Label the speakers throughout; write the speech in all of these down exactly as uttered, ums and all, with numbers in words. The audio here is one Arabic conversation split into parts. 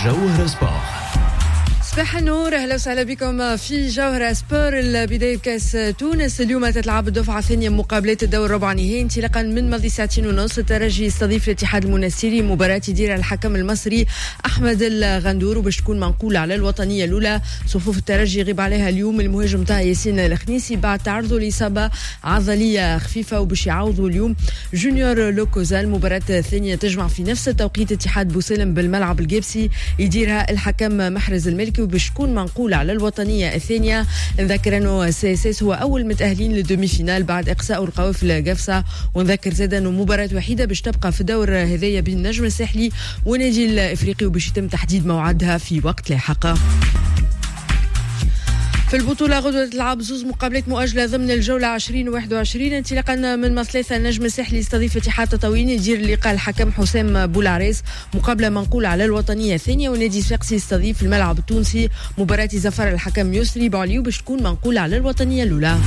Speaker 1: جوهر سبور.
Speaker 2: صباح النور، اهلا وسهلا بكم في جوهر سبور. البدايه بكاس تونس اليوم تتلعب الدفعه الثانيه من مقابلات الدور الربع نهائي انطلاقا من ماضي ساعتين ونص. الترجي يستضيف الاتحاد المنستيري، مباراه يديرها الحكم المصري احمد الغندور وباش تكون منقوله على الوطنيه الاولى. صفوف الترجي يغيب عليها اليوم المهاجم تاع ياسين الخنيسي بعد تعرضه لاصابه عضليه خفيفه، وباش يعوضوا اليوم جونيور لوكوزا. المباراه الثانيه تجمع في نفس التوقيت اتحاد بوسلم بالملعب القابسي يديرها الحكم محرز الملكي باش تكون منقولة على الوطنية الثانية. نذكر انه سي اس اس هو اول متأهلين للدومي فينال بعد اقصاء القوافل قفصة، ونذكر زاد انه مباراة وحيدة باش تبقى في الدور هذايا بين النجم الساحلي ونادي الافريقي، وباش يتم تحديد موعدها في وقت لاحق. في البطولة غدوة تلعب زوز مقابلات مؤجلة ضمن الجولة عشرين وواحد وعشرين. انطلاقا من مثلاثة النجم الساحلي يستضيف اتحاد تطاوين يدير اللقاء الحكم حسام بولعريس، مقابلة منقولة على الوطنية الثانية. ونادي صفاقسي يستضيف الملعب التونسي مباراة زفر الحكم يسري بعليو باش تكون منقولة على الوطنية الأولى.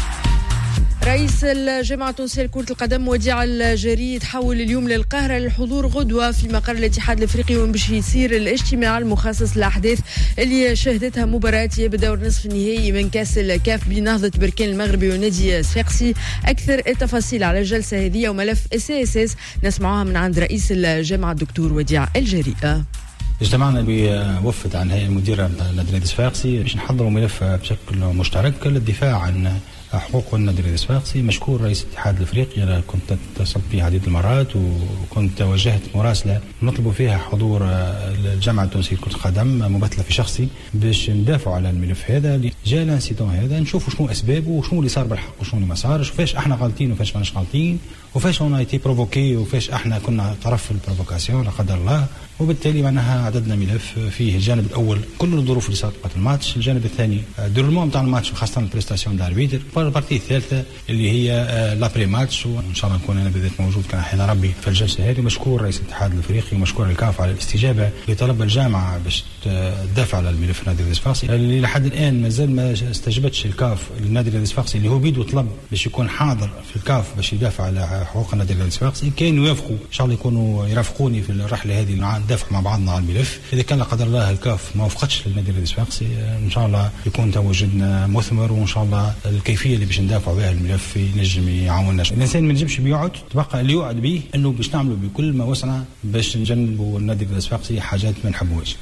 Speaker 2: رئيس الجامعة التونسية لكرة القدم وديع الجري تحول اليوم للقاهرة للحضور غدوة في مقر الاتحاد الافريقي، وباش يصير الاجتماع المخصص للاحداث اللي شهدتها مباراة بدور نصف النهائي من كاس الكاف بين نهضة بركان المغربي ونادي صفاقسي. اكثر التفاصيل على الجلسة هذه وملف اس اس اس نسمعوها من عند رئيس الجامعة الدكتور وديع الجري.
Speaker 3: اجتمعنا بوفد عن هيئة المديرة نادي الصفاقسي باش نحضروا ملف بشكل مشترك للدفاع عن حقوق النادي الصفاقسي. مشكور رئيس الاتحاد الافريقي، انا كنت اتصلت به عديد المرات وكنت وجهت مراسله نطلب فيها حضور الجامعه التونسيه لكره القدم ممثله في شخصي باش ندافعوا على الملف هذا اللي جاء الانسيدون هذا، نشوفوا شنو اسبابه وشنو اللي صار بالحق وشنو اللي ما صارش، وفاش احنا غالطين وفاش ماناش غالطين، وفاش اون ايتي بروفوكي وفاش احنا كنا طرف في البروفوكاسيون لا قدر الله. وبالتالي معناها عددنا ملف فيه الجانب الاول كل الظروف اللي صارت وقت الماتش، الجانب الثاني ديرولمون نتاع الماتش وخاصه البريستاسيون تاع الاربيتر، البارتي الثالثه اللي هي لابري ماتش، وان شاء الله نكون انا بالذات موجود كان حين ربي في الجلسه هذه. مشكور رئيس الاتحاد الافريقي ومشكور الكاف على الاستجابه لطلب الجامعه باش تدافع على الملف النادي الصفاقسي اللي لحد الان مازال ما استجابتش الكاف للنادي الصفاقسي اللي هو بيدو طلب باش يكون حاضر في الكاف باش يدافع على حقوق النادي الصفاقسي. كان يوافقوا ان شاء الله يكونوا يرافقوني في الرحله هذه ندافع مع بعضنا على الملف. اذا كان لا قدر الله الكاف ما وافقتش للنادي الصفاقسي ان شاء الله يكون تواجدنا مثمر، وان شاء الله الكيفيه اللي باش ندافعوا بها الملف ينجم يعاوننا. الانسان ما نجمش بيقعد، تبقى اللي يقعد به انه باش نعملوا بكل ما وسعنا باش نجنبوا النادي الصفاقسي حاجات ما نحبوهاش.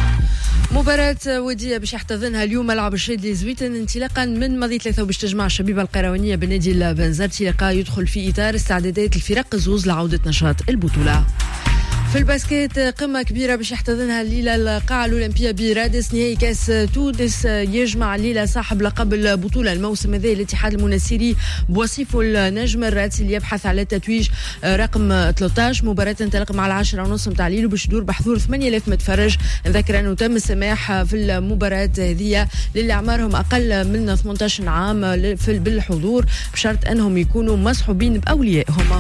Speaker 2: مباراة ودية باش يحتضنها اليوم ملعب الشادلي زويتن انطلاقا من ماضي ثلاثة، وباش تجمع الشبيبة القيروانية بالنادي البنزرتي. لقاء يدخل في إطار استعدادات الفرق الزوز لعودة نشاط البطولة. في الباسكيت قمة كبيرة باش يحتضنها الليلة القاعة الأولمبية برادس، نهائي كاس تونس يجمع الليلة صاحب لقب البطولة الموسم هذا الاتحاد المنستيري بوصيفه النجم الرادسي اللي يبحث على التتويج رقم ثلاثة عشر. مباراة تنطلق مع العاشرة ونص متاع الليل وباش تدور بحضور ثمانية آلاف متفرج. نذكر أنه تم السماح في المباراة هذه للي أعمارهم أقل من ثمانية عشر عام بالحضور بشرط أنهم يكونوا مصحوبين بأوليائهم.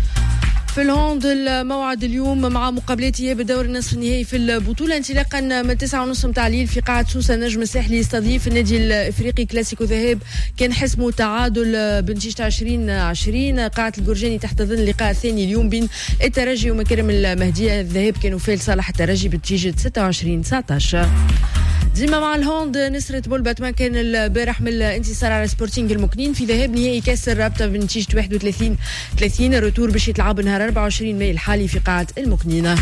Speaker 2: في الهوند الموعد اليوم مع مقابلات اياب الدور النصف النهائي في البطوله انطلاقا من تسعة ونص متاع الليل في قاعه سوسه. النجم الساحلي يستضيف النادي الافريقي كلاسيكو ذهاب كان حسمه تعادل بنتيجه عشرين عشرين. قاعه الجرجاني تحتضن اللقاء الثاني اليوم بين الترجي ومكرم المهديه. الذهاب كانوا فيه لصالح الترجي بنتيجه ستة وعشرين تسعة عشر. ديما مع الهوند نصرة بولباتمان كان البارح من الانتصار على سبورتينغ المكنين في ذهاب نهائي كاس الرابطة بنتيجة واحد وثلاثين ثلاثين. الروتور باش يتلعب نهار أربعة وعشرين ماي الحالي في قاعة المكنين.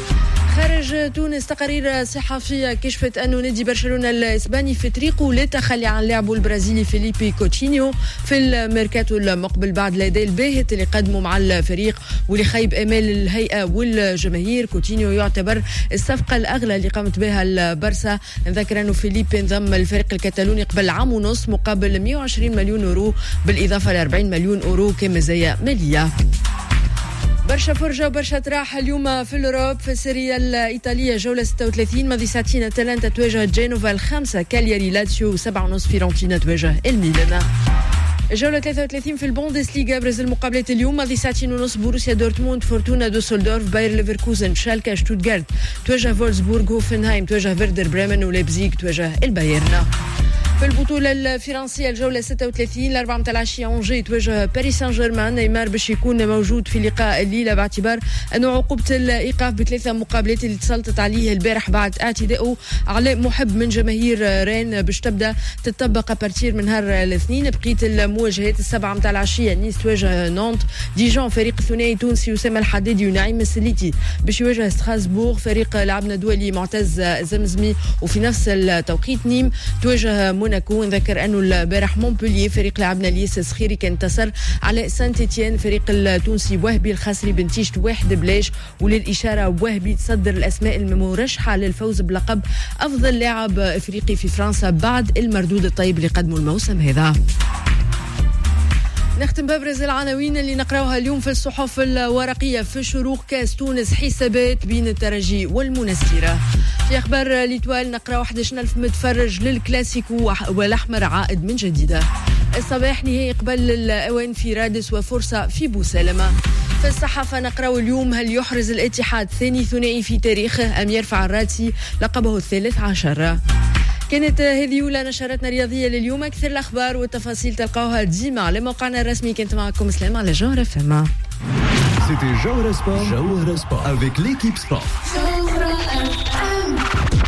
Speaker 2: خارج تونس تقارير صحفية كشفت أنه نادي برشلونة الإسباني في طريقه للتخلي عن لاعبه البرازيلي فيليبي كوتينيو في الميركاتو المقبل بعد الأداء الباهت اللي قدمه مع الفريق واللي خيب آمال الهيئة والجماهير. كوتينيو يعتبر الصفقة الأغلى اللي قامت بها البرسا. نذكر أنه فيليبي انضم الفريق الكتالوني قبل عام ونص مقابل مئة وعشرين مليون يورو بالإضافة ل أربعين مليون يورو كمزايا مالية. برشا فرجة وبرشا راحة اليوم في الأوروب. في السيريا الإيطالية جولة ستة وثلاثين ماضي ساعتين أتلانتا تواجه جينوفا الخمسة، كالياري لاتسيو سبعة ونص فيرونتينا تواجه الميلان. الجولة ثلاثة وثلاثين في البوندسليغا برز المقابلات اليوم ماضي ساعتين ونص بوروسيا دورتموند فورتونا دوسلدورف باير ليفركوزن شالكا شتوتغارت تواجه فولسبورغ هوفنهايم تواجه فيردر بريمن وليبزيغ تواجه البايرن. في البطولة الفرنسية الجولة ستة وثلاثين الأربعة متاع العشية أونجي تواجه باريس سان جيرمان. نيمار باش يكون موجود في لقاء الليلة باعتبار أنه عقوبة الإيقاف بثلاثة مقابلات اللي تسلطت عليه البارح بعد اعتدائه على محب من جماهير رين باش تبدأ تطبق أبارتير من نهار الاثنين. بقية المواجهات السبعة متاع العشية نيس تواجه نونت، ديجون فريق الثنائي التونسي أسامة الحدادي ونعيم السليتي باش يواجه ستراسبورغ فريق لاعبنا دولي معتز زمزمي. وفي نفس التوقيت نيم تواجه موناكو. نذكر انه البارح مونبولييه فريق لاعبنا الياس الصخيري كان انتصر على سانت إتيان فريق التونسي وهبي الخسري بنتيجة واحد بلاش. وللإشارة وهبي تصدر الأسماء المرشحة للفوز بلقب أفضل لاعب إفريقي في فرنسا بعد المردود الطيب اللي قدمه الموسم هذا. نختم بابرز العناوين اللي نقراوها اليوم في الصحف الورقية. في شروق كاس تونس حسابات بين الترجي والمنستيرة. في أخبار ليتوال نقرأ واحد وعشرين ألف متفرج للكلاسيكو والأحمر عائد من جديد. الصباح نهائي قبل الأوان في رادس وفرصة في بوسلمة. في الصحافة نقرأ اليوم هل يحرز الاتحاد ثاني ثنائي في تاريخه أم يرفع الرادسي لقبه الثالث عشر. كانت هذه أولى نشراتنا الرياضية لليوم. أكثر الأخبار والتفاصيل تلقاوها ديما على موقعنا الرسمي. كنت معكم سلام على جوهرة فما.
Speaker 1: C'était Jawhara Sport. Jawhara Sport avec l'équipe sport.